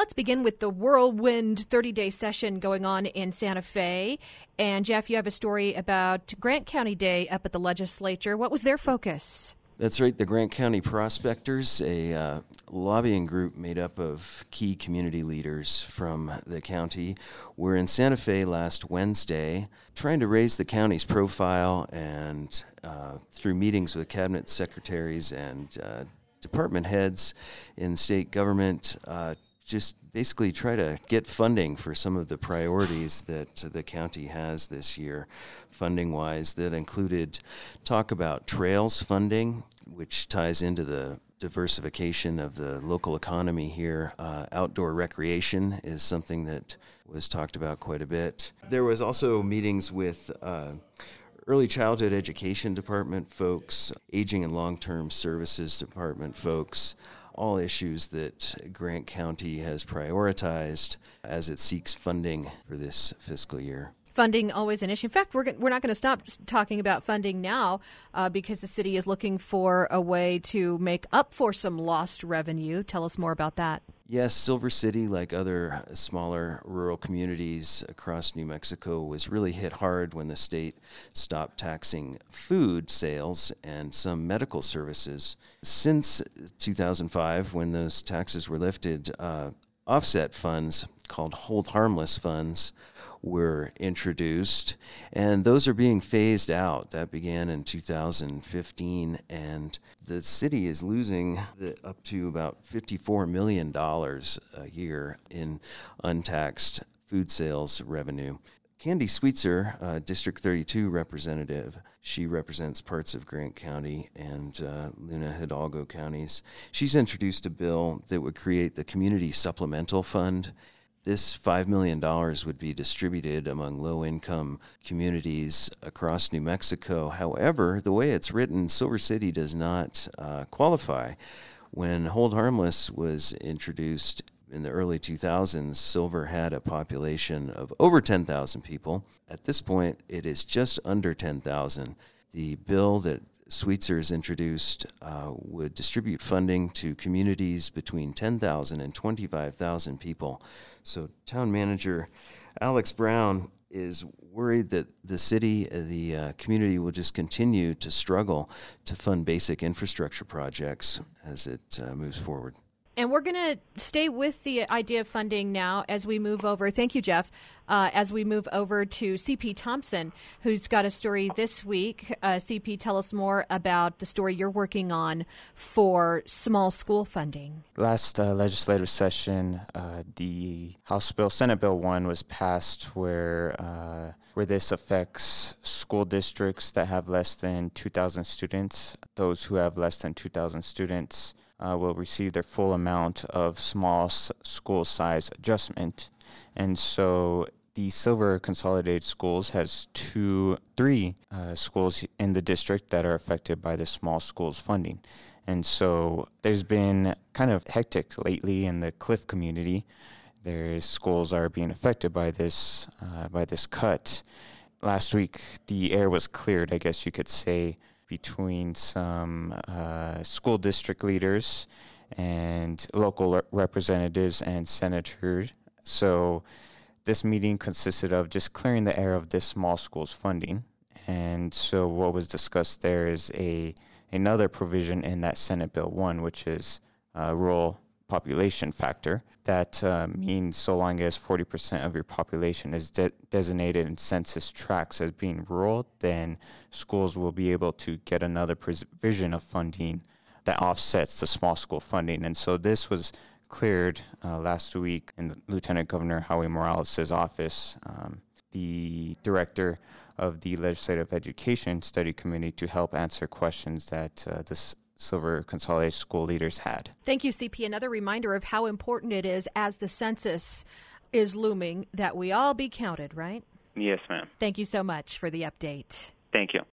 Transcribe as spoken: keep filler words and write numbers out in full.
let's begin with the whirlwind thirty-day session going on in Santa Fe. And, Jeff, you have a story about Grant County Day up at the legislature. What was their focus? That's right. The Grant County Prospectors, a uh, lobbying group made up of key community leaders from the county, were in Santa Fe last Wednesday trying to raise the county's profile and uh, through meetings with cabinet secretaries and uh, department heads in state government, uh, just basically try to get funding for some of the priorities that the county has this year, funding-wise, that included talk about trails funding, which ties into the diversification of the local economy here. Uh, outdoor recreation is something that was talked about quite a bit. There was also meetings with uh, early childhood education department folks, aging and long-term services department folks, all issues that Grant County has prioritized as it seeks funding for this fiscal year. Funding always an issue. In fact, we're go- we're not going to stop talking about funding now uh, because the city is looking for a way to make up for some lost revenue. Tell us more about that. Yes, Silver City, like other smaller rural communities across New Mexico, was really hit hard when the state stopped taxing food sales and some medical services. Since two thousand five, when those taxes were lifted, uh, offset funds called hold harmless funds were introduced, and those are being phased out. That began in two thousand fifteen, and the city is losing the, up to about fifty-four million dollars a year in untaxed food sales revenue. Candy Sweetser, uh, District thirty-two representative, she represents parts of Grant County and uh, Luna Hidalgo counties. She's introduced a bill that would create the Community Supplemental Fund. This five million dollars would be distributed among low-income communities across New Mexico. However, the way it's written, Silver City does not uh, qualify. When Hold Harmless was introduced in the early two thousands, Silver had a population of over ten thousand people. At this point, it is just under ten thousand. The bill that Sweetser's introduced uh, would distribute funding to communities between ten thousand and twenty-five thousand people. So Town Manager Alex Brown is worried that the city, the uh, community will just continue to struggle to fund basic infrastructure projects as it uh, moves forward. And we're going to stay with the idea of funding now as we move over. Thank you, Jeff. Uh, as we move over to C P Thompson, who's got a story this week. Uh, C P, tell us more about the story you're working on for small school funding. Last uh, legislative session, uh, the House Bill, Senate Bill one was passed where uh, where this affects school districts that have less than two thousand students. Those who have less than two thousand students Uh, will receive their full amount of small s- school size adjustment. And so the Silver Consolidated Schools has two, three uh, schools in the district that are affected by the small schools funding. And so there's been kind of hectic lately in the Cliff community. There's schools are being affected by this, uh, by this cut. Last week, the air was cleared, I guess you could say, between some uh, school district leaders and local re- representatives and senators. So this meeting consisted of just clearing the air of this small schools funding. And so what was discussed there is a another provision in that Senate Bill one, which is uh, rural population factor. That uh, means so long as forty percent of your population is de- designated in census tracts as being rural, then schools will be able to get another provision of funding that offsets the small school funding. And so this was cleared uh, last week in the Lieutenant Governor Howie Morales' office, um, the director of the Legislative Education Study Committee, to help answer questions that uh, this Silver Consolidated School leaders had. Thank you, C P. Another reminder of how important it is as the census is looming that we all be counted, right? Yes, ma'am. Thank you so much for the update. Thank you.